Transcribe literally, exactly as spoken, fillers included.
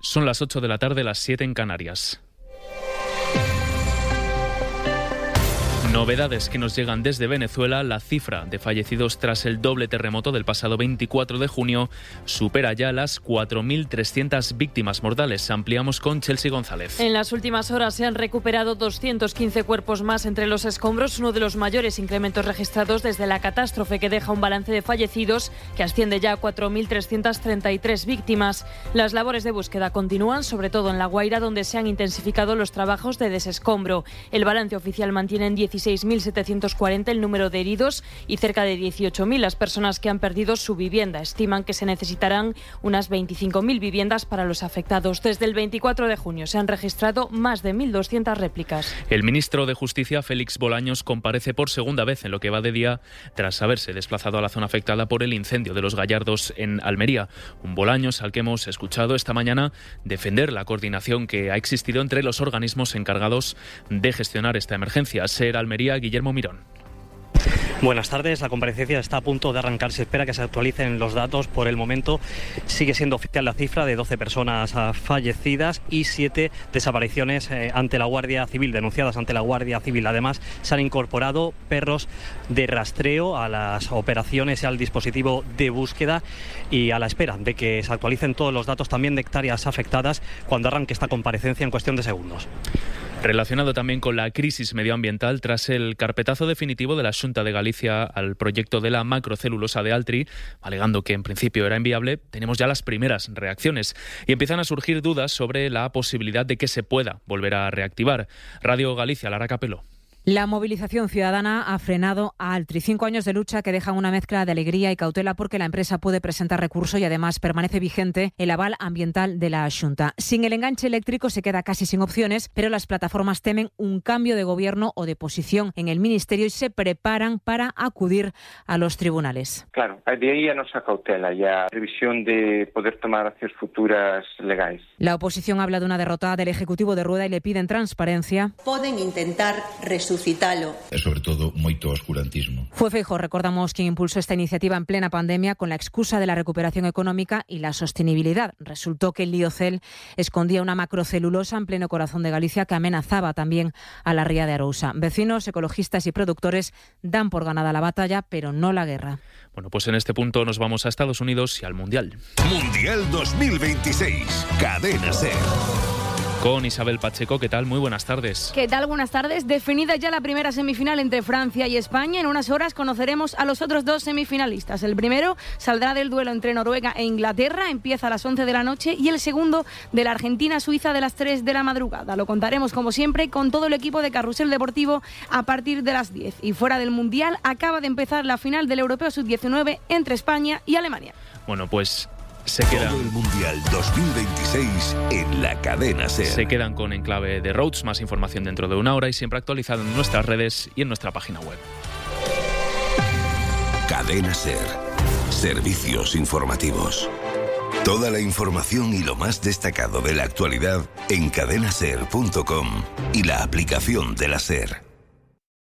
Son las ocho de la tarde, las siete en Canarias. Novedades que nos llegan desde Venezuela. La cifra de fallecidos tras el doble terremoto del pasado veinticuatro de junio supera ya las cuatro mil trescientas víctimas mortales. Ampliamos con Chelsea González. En las últimas horas se han recuperado doscientos quince cuerpos más entre los escombros, uno de los mayores incrementos registrados desde la catástrofe, que deja un balance de fallecidos que asciende ya a cuatro mil trescientas treinta y tres víctimas. Las labores de búsqueda continúan, sobre todo en La Guaira, donde se han intensificado los trabajos de desescombro. El balance oficial mantiene en dieciséis mil setecientos cuarenta el número de heridos y cerca de dieciocho mil las personas que han perdido su vivienda. Estiman que se necesitarán unas veinticinco mil viviendas para los afectados. Desde el veinticuatro de junio se han registrado más de mil doscientas réplicas. El ministro de Justicia, Félix Bolaños, comparece por segunda vez en lo que va de día tras haberse desplazado a la zona afectada por el incendio de Los Gallardos en Almería. Un Bolaños al que hemos escuchado esta mañana defender la coordinación que ha existido entre los organismos encargados de gestionar esta emergencia. SER Almería, Guillermo Mirón. Buenas tardes. La comparecencia está a punto de arrancar. Se espera que se actualicen los datos. Por el momento sigue siendo oficial la cifra de doce personas fallecidas y siete desapariciones eh, ante la Guardia Civil, denunciadas ante la Guardia Civil. Además, se han incorporado perros de rastreo a las operaciones y al dispositivo de búsqueda, y a la espera de que se actualicen todos los datos también de hectáreas afectadas cuando arranque esta comparecencia en cuestión de segundos. Relacionado también con la crisis medioambiental, tras el carpetazo definitivo de la Xunta de Galicia al proyecto de la macrocelulosa de Altri, alegando que en principio era inviable, tenemos ya las primeras reacciones y empiezan a surgir dudas sobre la posibilidad de que se pueda volver a reactivar. Radio Galicia, Lara Capelo. La movilización ciudadana ha frenado a Altri. Cinco años de lucha que dejan una mezcla de alegría y cautela porque la empresa puede presentar recurso y además permanece vigente el aval ambiental de la Xunta. Sin el enganche eléctrico se queda casi sin opciones, pero las plataformas temen un cambio de gobierno o de posición en el Ministerio y se preparan para acudir a los tribunales. Claro, de aí a nosa cautela e a previsión de poder tomar accións futuras legais. La oposición habla de una derrota del Ejecutivo de Rueda y le piden transparencia. Poden intentar resucitar suscitalo. E sobre todo moito oscurantismo. Fue Feijóo, recordamos, quien impulsó esta iniciativa en plena pandemia con la excusa de la recuperación económica y la sostenibilidad. Resultó que el Liocel escondía una macrocelulosa en pleno corazón de Galicia que amenazaba también a la ría de Arousa. Vecinos, ecologistas y productores dan por ganada la batalla, pero no la guerra. Bueno, pues en este punto nos vamos a Estados Unidos y al Mundial. Mundial dos mil veintiséis. Cadena SER. Con Isabel Pacheco, ¿qué tal? Muy buenas tardes. ¿Qué tal? Buenas tardes. Definida ya la primera semifinal entre Francia y España. En unas horas conoceremos a los otros dos semifinalistas. El primero saldrá del duelo entre Noruega e Inglaterra. Empieza a las once de la noche. Y el segundo de la Argentina-Suiza de las tres de la madrugada. Lo contaremos, como siempre, con todo el equipo de Carrusel Deportivo a partir de las diez. Y fuera del Mundial, acaba de empezar la final del Europeo sub diecinueve entre España y Alemania. Bueno, pues se quedan. Todo el Mundial dos mil veintiséis en la cadena SER. Se quedan con Enclave de Rhodes. Más información dentro de una hora y siempre actualizado en nuestras redes y en nuestra página web. Cadena SER. Servicios informativos. Toda la información y lo más destacado de la actualidad en cadena ser punto com y la aplicación de la SER.